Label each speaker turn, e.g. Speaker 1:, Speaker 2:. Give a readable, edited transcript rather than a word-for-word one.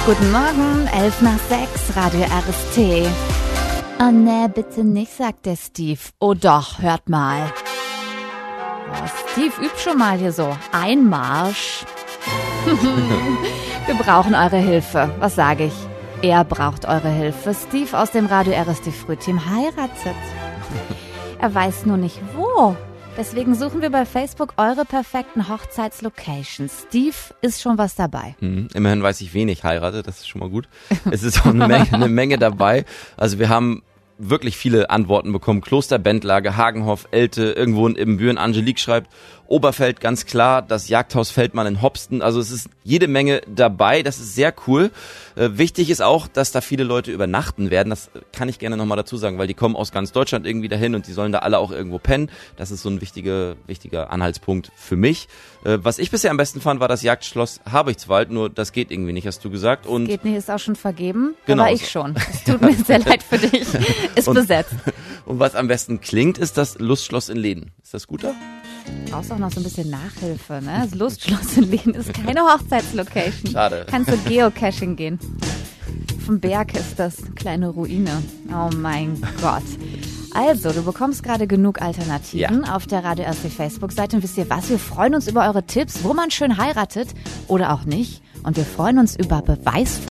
Speaker 1: Guten Morgen, 5:55, Radio RST. Oh ne, bitte nicht, sagt der Steve. Oh doch, hört mal. Oh, Steve, übt schon mal hier so. Einmarsch. Wir brauchen eure Hilfe. Was sage ich? Er braucht eure Hilfe. Steve aus dem Radio RST Frühteam heiratet. Er weiß nur nicht wo. Deswegen suchen wir bei Facebook eure perfekten Hochzeitslocations. Steve ist schon was dabei.
Speaker 2: Immerhin weiß ich, wen ich heirate, das ist schon mal gut. Es ist auch eine Menge dabei. Also wir haben wirklich viele Antworten bekommen. Kloster Bendlage, Hagenhof, Elte, irgendwo in Ibbenbüren. Angelique schreibt, Oberfeld ganz klar, das Jagdhaus Feldmann in Hopsten. Also es ist jede Menge dabei, das ist sehr cool. Wichtig ist auch, dass da viele Leute übernachten werden. Das kann ich gerne nochmal dazu sagen, weil die kommen aus ganz Deutschland irgendwie dahin und die sollen da alle auch irgendwo pennen. Das ist so ein wichtiger Anhaltspunkt für mich. Was ich bisher am besten fand, war das Jagdschloss Habichtswald, nur das geht irgendwie nicht, hast du gesagt. Und
Speaker 1: geht nicht, ist auch schon vergeben,
Speaker 2: genau,
Speaker 1: aber ich schon. Es tut mir sehr leid für dich. Ist besetzt.
Speaker 2: Und was am besten klingt, ist das Lustschloss in Lehden. Ist das guter?
Speaker 1: Du brauchst auch noch so ein bisschen Nachhilfe, ne? Das Lustschloss in Lehden ist keine Hochzeitslocation.
Speaker 2: Schade.
Speaker 1: Kannst du Geocaching gehen. Vom Berg ist das, kleine Ruine. Oh mein Gott. Also, du bekommst gerade genug Alternativen auf der Radio RST Facebook-Seite. Und wisst ihr was? Wir freuen uns über eure Tipps, wo man schön heiratet oder auch nicht. Und wir freuen uns über Beweis